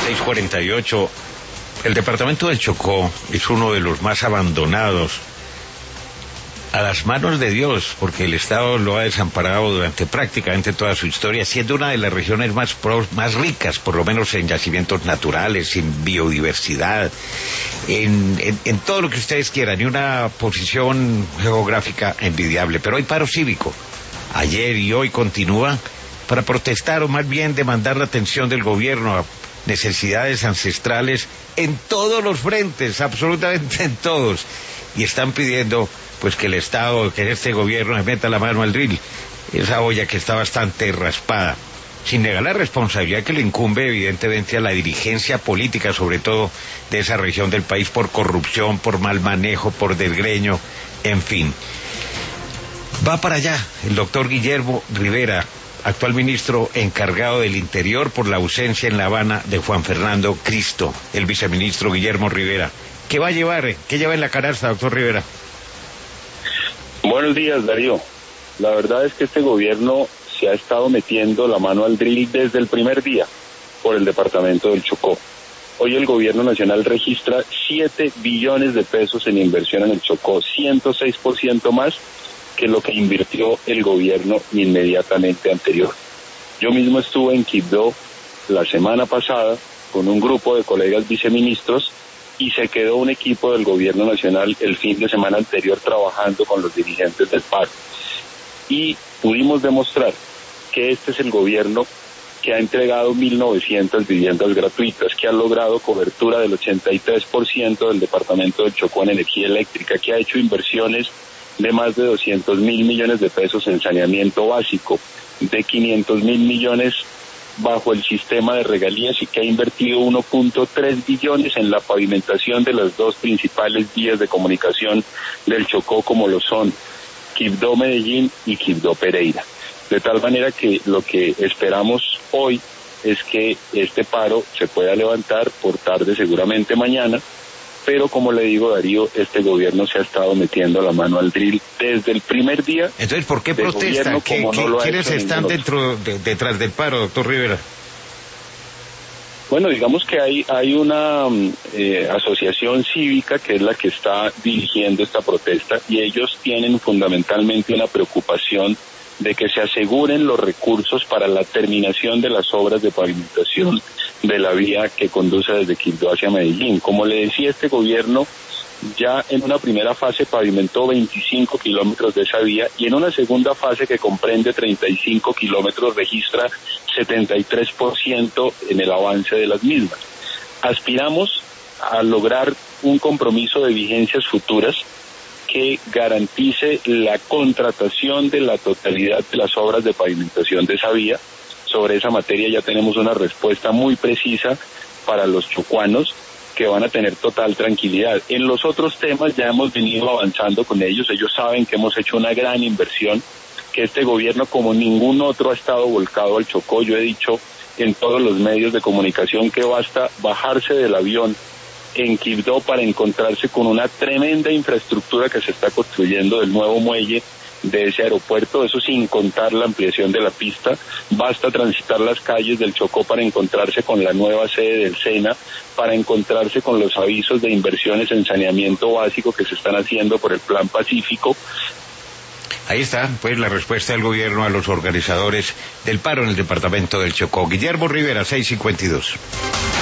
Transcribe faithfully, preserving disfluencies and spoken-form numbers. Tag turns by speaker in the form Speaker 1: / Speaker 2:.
Speaker 1: seis cuarenta y ocho. El departamento del Chocó es uno de los más abandonados a las manos de Dios, porque el Estado lo ha desamparado durante prácticamente toda su historia, siendo una de las regiones más pro, más ricas, por lo menos en yacimientos naturales, en biodiversidad, en, en, en todo lo que ustedes quieran, y una posición geográfica envidiable. Pero hay paro cívico. Ayer y hoy continúa para protestar, o más bien demandar la atención del gobierno a necesidades ancestrales en todos los frentes, absolutamente en todos, y están pidiendo pues que el Estado, que este gobierno le meta la mano al drill, esa olla que está bastante raspada, sin negar la responsabilidad que le incumbe evidentemente a la dirigencia política, sobre todo de esa región del país, por corrupción, por mal manejo, por desgreño, en fin. Va para allá el doctor Guillermo Rivera, actual ministro encargado del Interior, por la ausencia en La Habana de Juan Fernando Cristo, el viceministro Guillermo Rivera. ¿Qué va a llevar? ¿Qué lleva en la canasta, doctor Rivera?
Speaker 2: Buenos días, Darío. La verdad es que este gobierno se ha estado metiendo la mano al drill desde el primer día por el departamento del Chocó. Hoy el gobierno nacional registra siete billones de pesos en inversión en el Chocó, ciento seis por ciento más que lo que invirtió el gobierno inmediatamente anterior. Yo mismo estuve en Quibdó la semana pasada con un grupo de colegas viceministros, y se quedó un equipo del gobierno nacional el fin de semana anterior trabajando con los dirigentes del paro. Y pudimos demostrar que este es el gobierno que ha entregado mil novecientas viviendas gratuitas, que ha logrado cobertura del ochenta y tres por ciento del departamento del Chocó en energía eléctrica, que ha hecho inversiones de más de doscientos mil millones de pesos en saneamiento básico, de quinientos mil millones bajo el sistema de regalías, y que ha invertido uno punto tres billones en la pavimentación de las dos principales vías de comunicación del Chocó, como lo son Quibdó Medellín y Quibdó Pereira. De tal manera que lo que esperamos hoy es que este paro se pueda levantar por tarde, seguramente mañana, pero como le digo, Darío, este gobierno se ha estado metiendo la mano al drill desde el primer día.
Speaker 1: Entonces, ¿por qué protestan? ¿Qué, qué, no ¿Quiénes están dentro de, detrás del paro, doctor Rivera?
Speaker 2: Bueno, digamos que hay hay una eh, asociación cívica que es la que está dirigiendo esta protesta, y ellos tienen fundamentalmente una preocupación de que se aseguren los recursos para la terminación de las obras de pavimentación de la vía que conduce desde Quibdó hacia Medellín. Como le decía, este gobierno ya en una primera fase pavimentó veinticinco kilómetros de esa vía, y en una segunda fase que comprende treinta y cinco kilómetros registra setenta y tres por ciento en el avance de las mismas. Aspiramos a lograr un compromiso de vigencias futuras que garantice la contratación de la totalidad de las obras de pavimentación de esa vía. Sobre esa materia ya tenemos una respuesta muy precisa para los chocuanos, que van a tener total tranquilidad. En los otros temas ya hemos venido avanzando con ellos. Ellos saben que hemos hecho una gran inversión, que este gobierno como ningún otro ha estado volcado al Chocó. Yo he dicho en todos los medios de comunicación que basta bajarse del avión en Quibdó para encontrarse con una tremenda infraestructura que se está construyendo del nuevo muelle de ese aeropuerto, eso sin contar la ampliación de la pista. Basta transitar las calles del Chocó para encontrarse con la nueva sede del SENA, para encontrarse con los avisos de inversiones en saneamiento básico que se están haciendo por el Plan Pacífico.
Speaker 1: Ahí está, pues, la respuesta del gobierno a los organizadores del paro en el departamento del Chocó. Guillermo Rivera, seis cincuenta y dos.